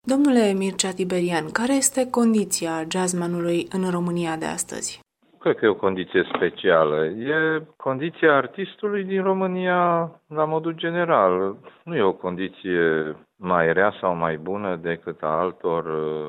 Domnule Mircea Tiberian, care este condiția jazzmanului în România de astăzi? Cred că e o condiție specială. E condiția artistului din România la modul general. Nu e o condiție mai rea sau mai bună decât a altor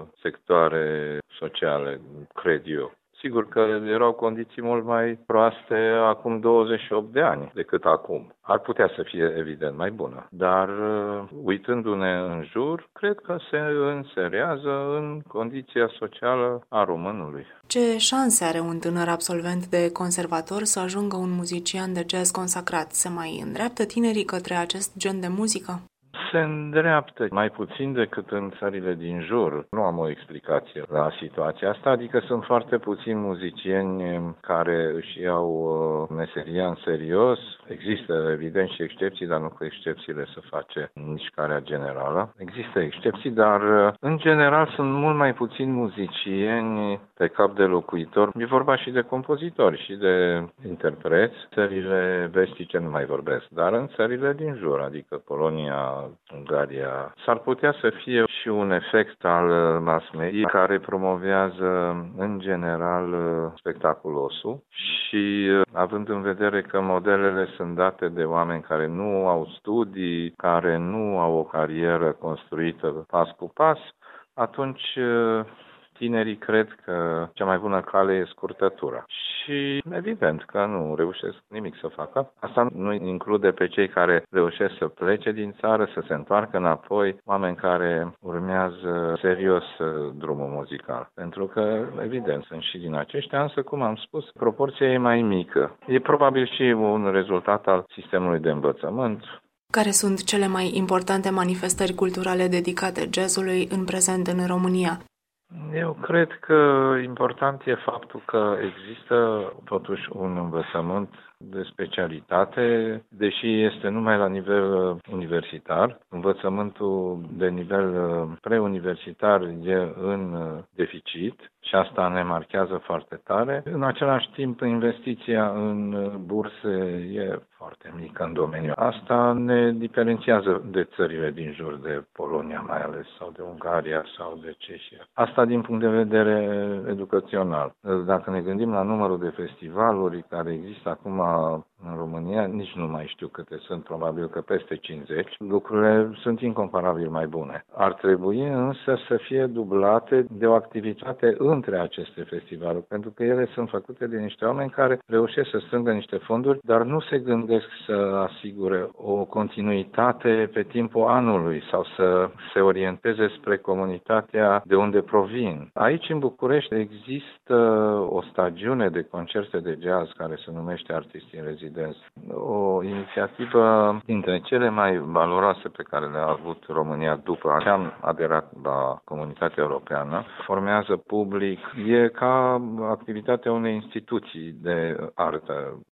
sectoare sociale, cred eu. Sigur că erau condiții mult mai proaste acum 28 de ani decât acum. Ar putea să fie, evident, mai bună. Dar, uitându-ne în jur, cred că se înserează în condiția socială a românului. Ce șanse are un tânăr absolvent de conservator să ajungă un muzician de jazz consacrat? Se mai îndreaptă tinerii către acest gen de muzică? Se îndreaptă mai puțin decât în țările din jur. Nu am o explicație la situația asta, adică sunt foarte puțini muzicieni care își iau meseria în serios. Există, evident, și excepții, dar nu cu excepțiile se face mișcarea generală. Există excepții, dar în general sunt mult mai puțini muzicieni pe cap de locuitor. E vorba și de compozitori și de interpreți. Țările vestice nu mai vorbesc, dar în țările din jur, adică Polonia, Ungaria, s-ar putea să fie și un efect al mass media care promovează în general spectaculosul și având în vedere că modelele sunt date de oameni care nu au studii, care nu au o carieră construită pas cu pas, atunci tinerii cred că cea mai bună cale e scurtătura. Și evident că nu reușesc nimic să facă. Asta nu include pe cei care reușesc să plece din țară, să se întoarcă înapoi, oameni care urmează serios drumul muzical. Pentru că, evident, sunt și din aceștia, însă, cum am spus, proporția e mai mică. E probabil și un rezultat al sistemului de învățământ. Care sunt cele mai importante manifestări culturale dedicate jazzului în prezent în România? Eu cred că important e faptul că există totuși un învățământ de specialitate, deși este numai la nivel universitar. Învățământul de nivel preuniversitar e în deficit și asta ne marchează foarte tare. În același timp, investiția în burse e foarte mică în domeniu. Asta ne diferențiază de țările din jur, de Polonia mai ales, sau de Ungaria, sau de Cehia. Asta din punct de vedere educațional. Dacă ne gândim la numărul de festivaluri care există acum în România, nici nu mai știu câte sunt, probabil că peste 50. Lucrurile sunt incomparabil mai bune. Ar trebui însă să fie dublate de o activitate între aceste festivaluri, pentru că ele sunt făcute de niște oameni care reușesc să strângă niște fonduri, dar nu se gândesc să asigure o continuitate pe timpul anului sau să se orienteze spre comunitatea de unde provin. Aici, în București, există o stagiune de concerte de jazz care se numește Artiști în Rezidență. O inițiativă dintre cele mai valoroase pe care le-a avut România după ce am aderat la Comunitatea Europeană. Formează public, e ca activitatea unei instituții de artă.